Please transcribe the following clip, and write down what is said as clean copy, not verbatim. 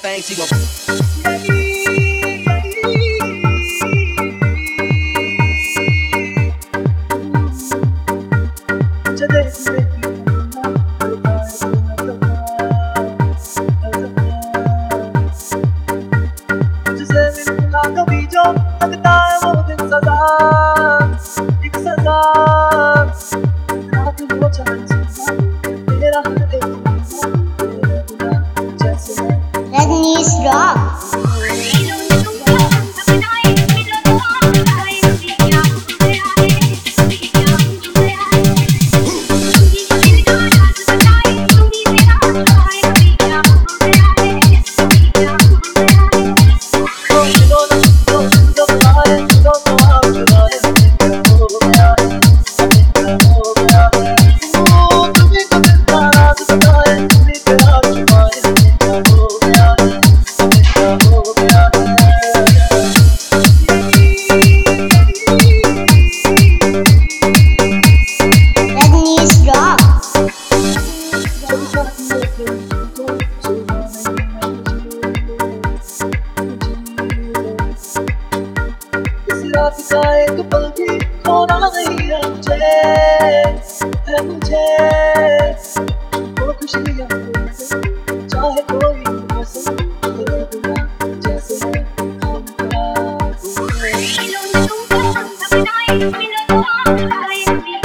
thing, she gon' कभी जो लगता है वो दिन सजा, एक सजा रात वो तेरा हर एक जैसे Rajnish Rock. रात का एक पल भी खोना नहीं है मुझे वो खुशियाँ चाहे कोई जैसे